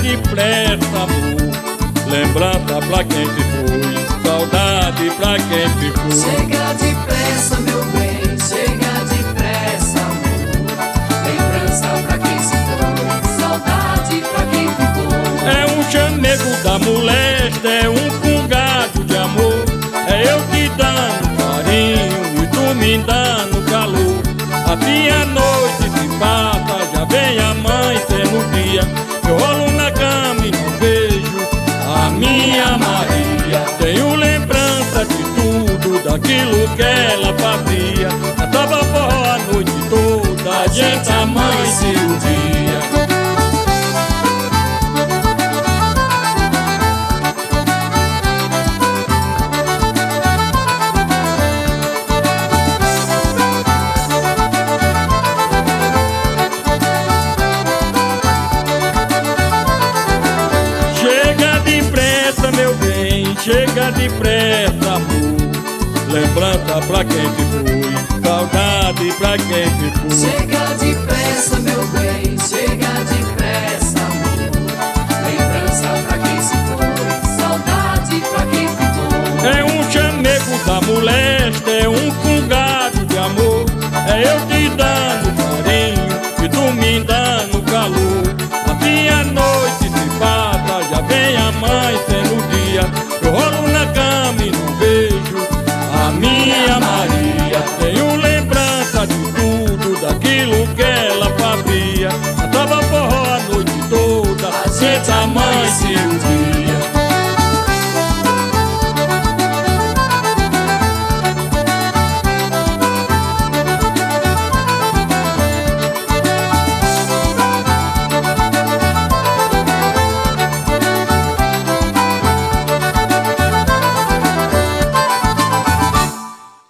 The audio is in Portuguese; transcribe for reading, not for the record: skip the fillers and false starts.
depressa, amor. Lembrança pra quem se foi, saudade pra quem ficou. Chega depressa, meu bem, chega depressa, amor. Lembrança pra quem se foi, saudade pra quem ficou. É um chamego da molesta, é um fungado de amor. É eu te dando carinho e tu me dando calor. Assim a noite se passa, já vem amanhecer no dia. Eu rolo na cama e não vejo a minha Maria. Tenho lembrança de tudo, daquilo que ela fazia. Cantava forró a noite toda, a gente amanhecia o dia. Chega depressa, amor. Lembrança pra quem se foi, saudade pra quem ficou. Chega depressa, meu bem, chega depressa, amor. Lembrança pra quem se foi, saudade pra quem ficou. É um chamego da molesta, é um fungado de amor. É eu te dando carinho e tu me dando calor. Assim a noite se passa, já vem amanhecer no dia. Eu rolo na cama e não vejo a minha Maria. Tenho lembrança de tudo, daquilo que ela fazia. Cantava forró a noite toda, a gente amanhecia o dia.